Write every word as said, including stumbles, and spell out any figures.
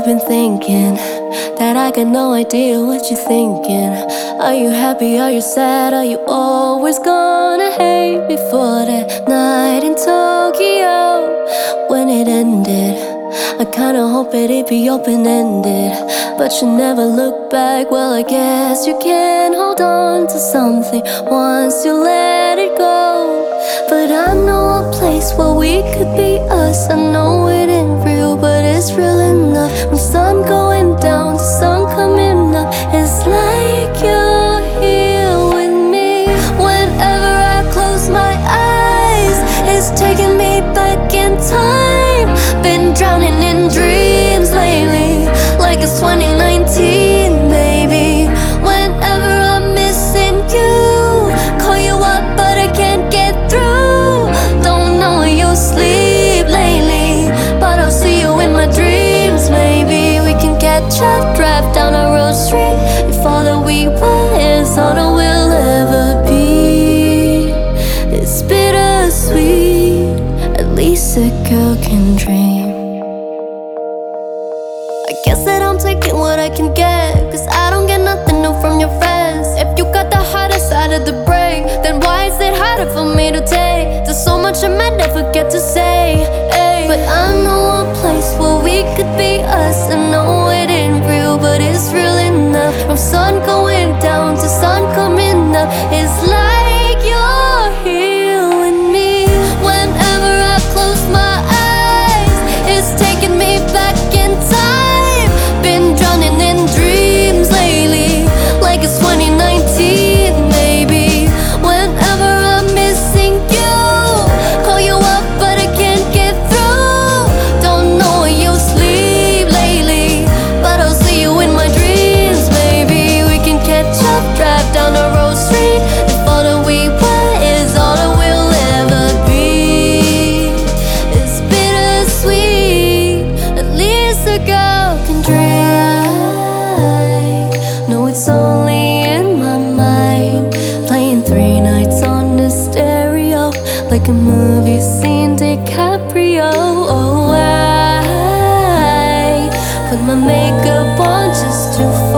I've been thinking that I got no idea what you're thinking. Are you happy, are you sad, are you always gonna hate me for that night in Tokyo? When it ended, I kinda hoped it'd be open-ended, but you never look back. Well, I guess you can hold on to something once you let it go. But I know a place where we could be us. I know it ain't real, but it's real enough. When sun going down, the sun coming up, it's like you're here with me. Whenever I close my eyes, it's taking me back in time. Been drowning in dreams lately, like it's twenty nineteen, baby. Whenever I'm missing you, call you up but I can't get through. Don't know where you sleep lately, but I'll see you in my dreams. Maybe we can catch up, drive down a road street. If all that we want is all that we'll ever be, it's bittersweet. At least a girl can dream. I guess that I'm taking what I can get, cause I don't get nothing new from your friends. If you got the harder side of the break, then why is it harder for me to take? There's so much I might never get to say, ay. But I know a place where we could be us. I know it ain't real, but it's real enough. From sun going down to sun coming up, it's like you're here with me. Whenever I close my eyes, it's taking me back in time. Been drowning in dreams lately, like it's twenty nineteen, maybe. Whenever I'm missing you, call you up but I can't get through. Don't know where you sleep lately, but I'll see you in my dreams. Maybe we can catch up, drive down the road street. If all that we want is all that we'll ever be, it's bittersweet. At least a girl can dream. No, it's only in my mind, playing three nights on the stereo, like a movie scene, DiCaprio. Oh, I put my makeup on just to